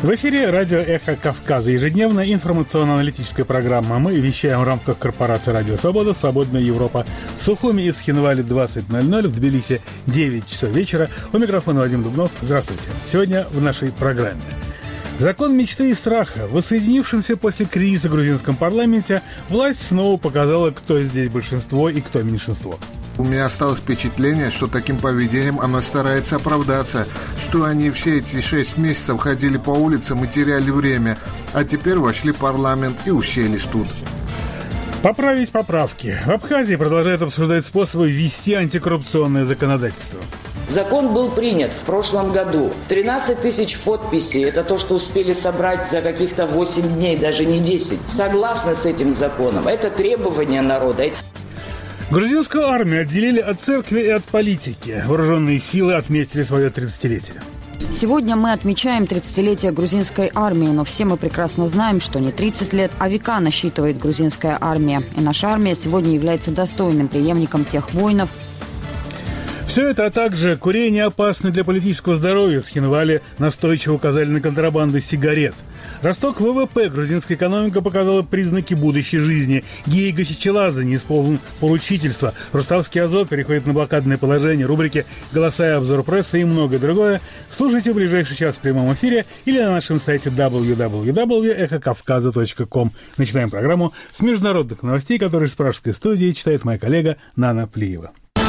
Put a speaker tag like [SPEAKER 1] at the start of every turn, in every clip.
[SPEAKER 1] В эфире радио «Эхо Кавказа». Ежедневная информационно-аналитическая программа. Мы вещаем в рамках корпорации «Радио Свобода», «Свободная Европа». В Сухуми и Цхинвале 20:00, в Тбилиси 9 часов вечера. У микрофона Вадим Дубнов. Здравствуйте. Сегодня в нашей программе. Закон мечты и страха. В воссоединившемся после кризиса грузинском парламенте власть снова показала, кто здесь большинство и кто меньшинство.
[SPEAKER 2] У меня осталось впечатление, что таким поведением она старается оправдаться, что они все эти 6 месяцев ходили по улицам и теряли время, а теперь вошли в парламент и уселись тут.
[SPEAKER 1] Поправить поправки. В Абхазии продолжают обсуждать способы ввести антикоррупционное законодательство.
[SPEAKER 3] Закон был принят в прошлом году. 13 тысяч подписей. Это то, что успели собрать за каких-то 8 дней, даже не 10. Согласны с этим законом. Это требование народа.
[SPEAKER 1] Грузинскую армию отделили от церкви и от политики. Вооруженные силы отметили свое 30-летие.
[SPEAKER 4] Сегодня мы отмечаем 30-летие грузинской армии, но все мы прекрасно знаем, что не 30 лет, а века насчитывает грузинская армия. И наша армия сегодня является достойным преемником тех воинов.
[SPEAKER 1] Все это, а также курение опасно для политического здоровья. Цхинвале настойчиво указали на контрабанду сигарет. Росток ВВП грузинская экономика показала признаки будущей жизни. Гейга Чичеладзе не исполнил поручительство. Руставский Азот переходит на блокадное положение. Рубрики «Голоса и обзор прессы» и многое другое слушайте в ближайший час в прямом эфире или на нашем сайте www.echokavkaza.com. Начинаем программу с международных новостей, которые с пражской студии читает моя коллега Нана Плиева.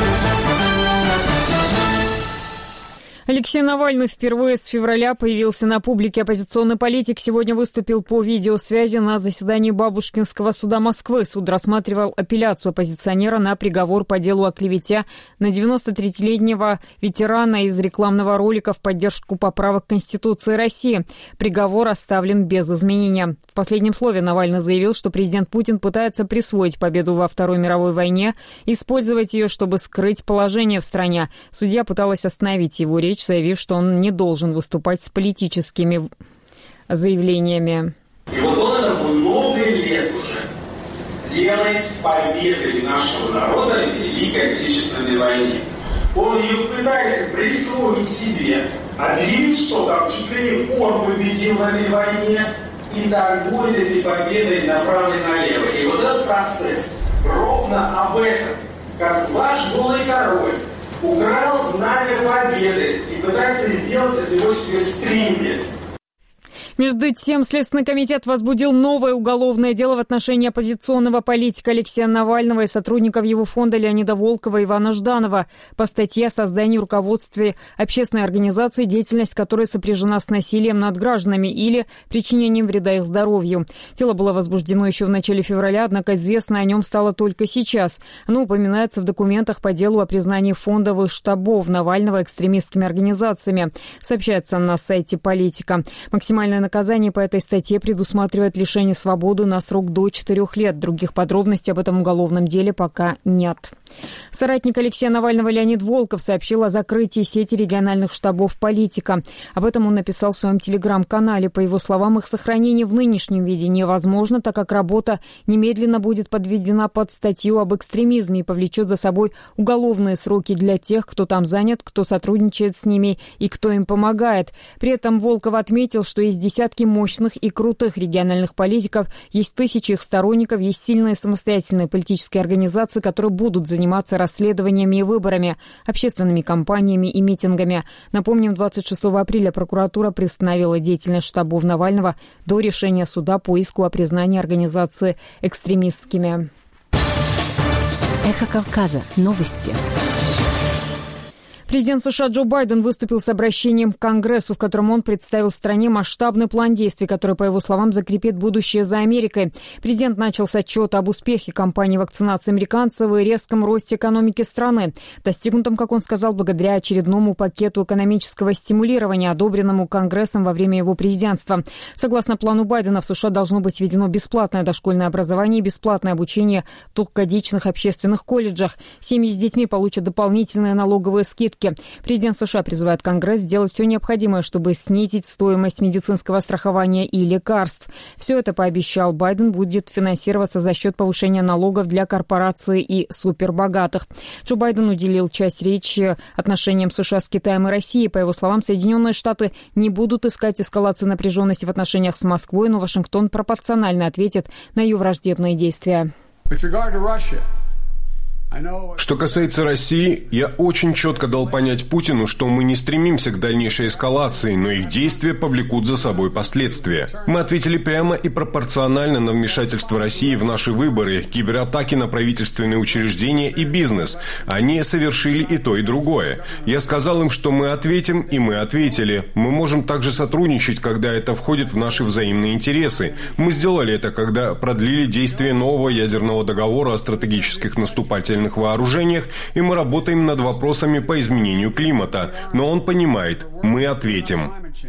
[SPEAKER 5] Алексей Навальный впервые с февраля появился на публике. Оппозиционный политик сегодня выступил по видеосвязи на заседании Бабушкинского суда Москвы. Суд рассматривал апелляцию оппозиционера на приговор по делу о клевете на 93-летнего ветерана из рекламного ролика в поддержку поправок Конституции России. Приговор оставлен без изменения. В последнем слове Навальный заявил, что президент Путин пытается присвоить победу во Второй мировой войне, использовать ее, чтобы скрыть положение в стране. Судья пыталась остановить его речь, заявив, что он не должен выступать с политическими заявлениями.
[SPEAKER 6] И вот он это много лет уже делает с победой нашего народа в Великой Отечественной войне. Он ее пытается присвоить себе, объявить, что там чуть ли не он победил в этой войне, и торгует этой победой направо и налево. И вот этот процесс ровно об этом, как ваш голый король украл знамя победы и пытается сделать из него себе стрингер.
[SPEAKER 5] Между тем, Следственный комитет возбудил новое уголовное дело в отношении оппозиционного политика Алексея Навального и сотрудников его фонда Леонида Волкова и Ивана Жданова по статье о создании и руководстве общественной организации, деятельность которой сопряжена с насилием над гражданами или причинением вреда их здоровью. Дело было возбуждено еще в начале февраля, однако известно о нем стало только сейчас. Оно упоминается в документах по делу о признании фондовых штабов Навального экстремистскими организациями. Сообщается на сайте «Политика». Максимальное наказание по этой статье предусматривает лишение свободы на срок до 4 лет. Других подробностей об этом уголовном деле пока нет. Соратник Алексея Навального Леонид Волков сообщил о закрытии сети региональных штабов «Политика». Об этом он написал в своем телеграм-канале. По его словам, их сохранение в нынешнем виде невозможно, так как работа немедленно будет подведена под статью об экстремизме и повлечет за собой уголовные сроки для тех, кто там занят, кто сотрудничает с ними и кто им помогает. При этом Волков отметил, что есть десятки мощных и крутых региональных политиков, есть тысячи их сторонников, есть сильные самостоятельные политические организации, которые будут заниматься расследованиями и выборами, общественными кампаниями и митингами. Напомним, 26 апреля прокуратура приостановила деятельность штабов Навального до решения суда по иску о признании организации экстремистскими.
[SPEAKER 7] Эхо Кавказа. Новости.
[SPEAKER 5] Президент США Джо Байден выступил с обращением к Конгрессу, в котором он представил стране масштабный план действий, который, по его словам, закрепит будущее за Америкой. Президент начал с отчета об успехе кампании вакцинации американцев и резком росте экономики страны, достигнутом, как он сказал, благодаря очередному пакету экономического стимулирования, одобренному Конгрессом во время его президентства. Согласно плану Байдена, в США должно быть введено бесплатное дошкольное образование и бесплатное обучение в двухгодичных общественных колледжах. Семьи с детьми получат дополнительные налоговые скидки политики. Президент США призывает Конгресс сделать все необходимое, чтобы снизить стоимость медицинского страхования и лекарств. Все это, пообещал Байден, будет финансироваться за счет повышения налогов для корпораций и супербогатых. Джо Байден уделил часть речи отношениям США с Китаем и Россией. По его словам, Соединенные Штаты не будут искать эскалации напряженности в отношениях с Москвой, но Вашингтон пропорционально ответит на ее враждебные действия.
[SPEAKER 8] Что касается России, я очень четко дал понять Путину, что мы не стремимся к дальнейшей эскалации, но их действия повлекут за собой последствия. Мы ответили прямо и пропорционально на вмешательство России в наши выборы, кибератаки на правительственные учреждения и бизнес. Они совершили и то, и другое. Я сказал им, что мы ответим, и мы ответили. Мы можем также сотрудничать, когда это входит в наши взаимные интересы. Мы сделали это, когда продлили действие нового ядерного договора о стратегических наступательных вооружениях, и мы работаем над вопросами по изменению климата. Но он понимает, мы ответим.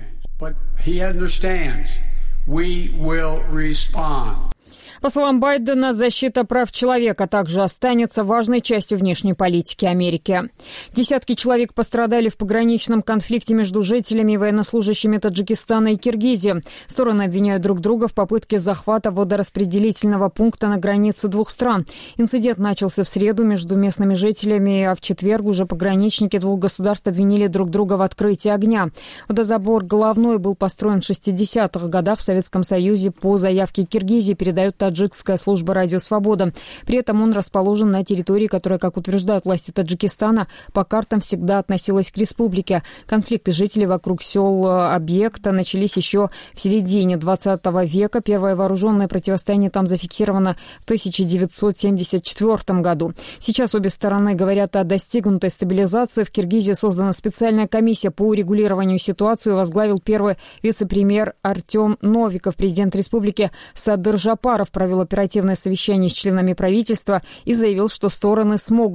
[SPEAKER 5] По словам Байдена, защита прав человека также останется важной частью внешней политики Америки. Десятки человек пострадали в пограничном конфликте между жителями и военнослужащими Таджикистана и Киргизии. Стороны обвиняют друг друга в попытке захвата водораспределительного пункта на границе двух стран. Инцидент начался в среду между местными жителями, а в четверг уже пограничники двух государств обвинили друг друга в открытии огня. Водозабор головной был построен в 60-х годах в Советском Союзе по заявке Киргизии, передает Таджикская служба «Радио Свобода». При этом он расположен на территории, которая, как утверждают власти Таджикистана, по картам всегда относилась к республике. Конфликты жителей вокруг сел объекта начались еще в середине 20 века. Первое вооруженное противостояние там зафиксировано в 1974 году. Сейчас обе стороны говорят о достигнутой стабилизации. В Киргизии создана специальная комиссия по урегулированию ситуации. Возглавил первый вице-премьер Артем Новиков. Президент республики Садыр Жапаров провел оперативное совещание с членами правительства и заявил, что стороны смогут